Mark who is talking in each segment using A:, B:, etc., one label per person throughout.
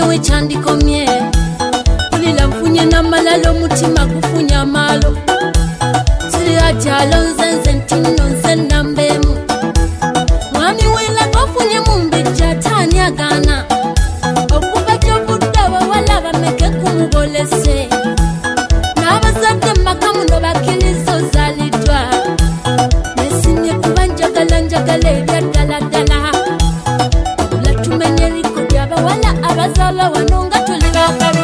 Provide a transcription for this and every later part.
A: we chandikomye ulila mfunye na malalo mutima kufunya malo siri atalo nzenze ntino nzenda mbemu mwami wila kofunye mumbi jatani agana okuva jobudaba wala bameke kumubolese n'abazadde makamu no bakilizo zalidwa nesinye kuba njagala ebyaddala ulatumenye liko lyabawala abazala wanonga tuli bakabi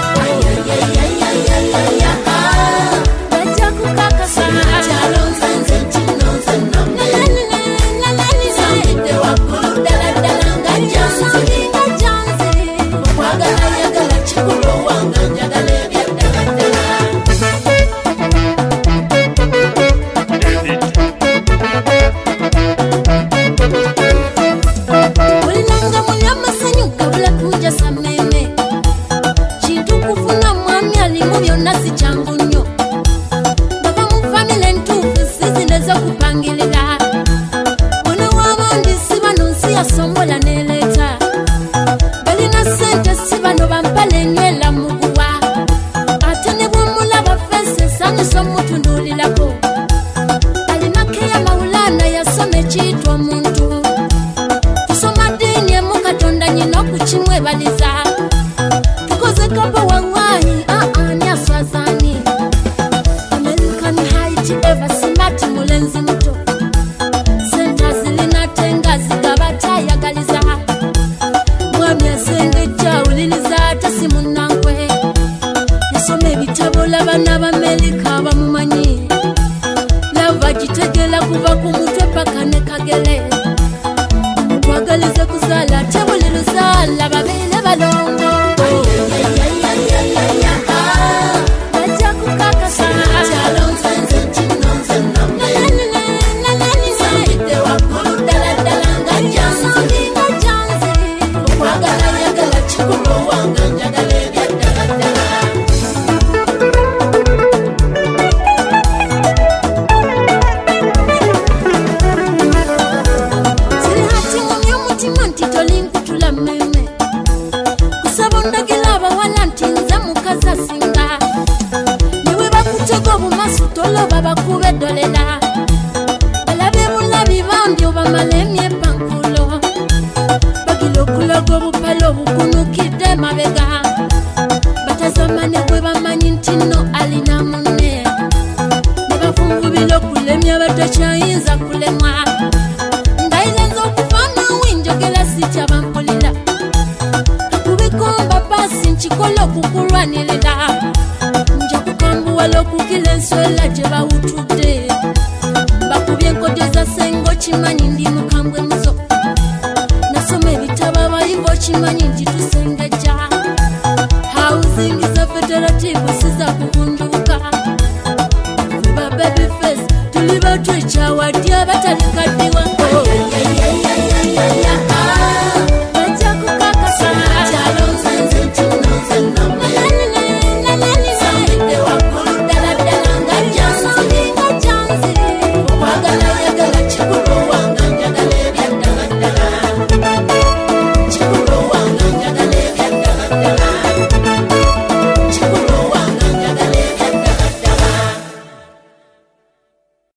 A: bajja kukakasa kyalonzenze ntinonze sambidde waggulu ddala nga janzi okwagala yagala kikulu wanga njagala ebyaddala ulilanga muli amasanyu gabula kuja sameme kintu kufuna mwami alimu byonna si kyangu nnyo bava mu famile ntuufu sizineza okupangirira wano w'abandi si bano nsi yasombola n'eleeta balina ssente si bano bampala enywera muguwa ate ne bw'omulaba fesi esanyusa omutunduulirako alina keya mawulana yasoma ekiyitwa omuntu tusoma ddiini emu katonda nyina okukimwebaliza tukoze kapa waŋŋanyi ani aswazaani american height eva simati mulenzi muto senta zilina tenga zigaba tayagaliza mwami asengejja awuliriza ate si munnankwe yasoma ebitabo labana b'amerika bamumanyi lava gitegera kuva ku mutwe paka ne kagere twagalize kuzaala ate buli luzaala babeere balongo bajja kukakasa kyalonzenze ntinonze sambidde waggulu ddala nga janzi okwagala yagala kikulu wanga njagala ebyaddala siri hati ngumye omutima nti tolinkutula mmeme kusaba ondagila abawala nti nze mukazi asinga niwe bakutega obumasu toloba bakuba eddolera balabe bulabi bambi obamala emyepankulo bagira okulaga obupale obukunukidde emabega batazamane bwe bamanyi nti nno alina munne ne bafungubira okulemya batakyayinza kulemwa ndayirenza okuvanawo njogera sikyabampulira akubikomba pasi nkikola okukulwanirira nja kukambuwala okukira enswera gye bawutudde bakubye enkodyo za sengo kimanyi ndi mukambwe muzo nasoma ebitabo abayivu okimanyi nti tusengejja housing za federative siza kubunduka ba baby face tuli batu